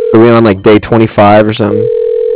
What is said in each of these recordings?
Are we on like day 25 or something?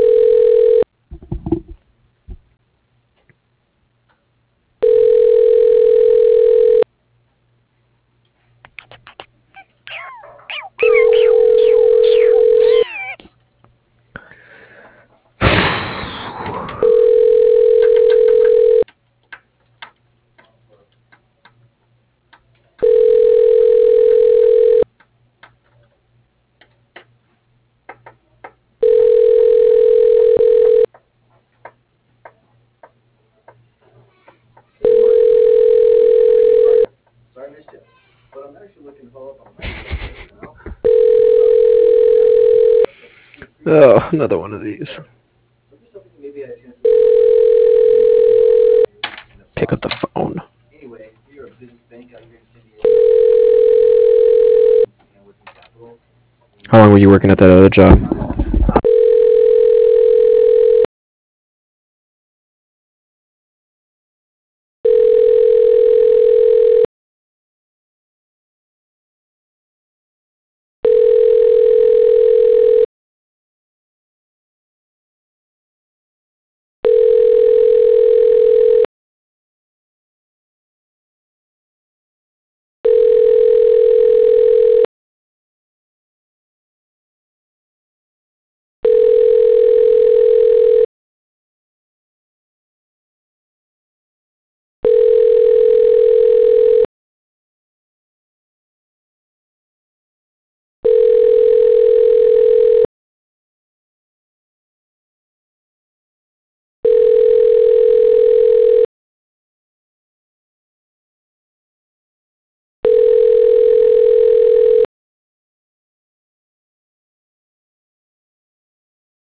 Oh, another one of these. Pick up the phone. How long were you working at that other job?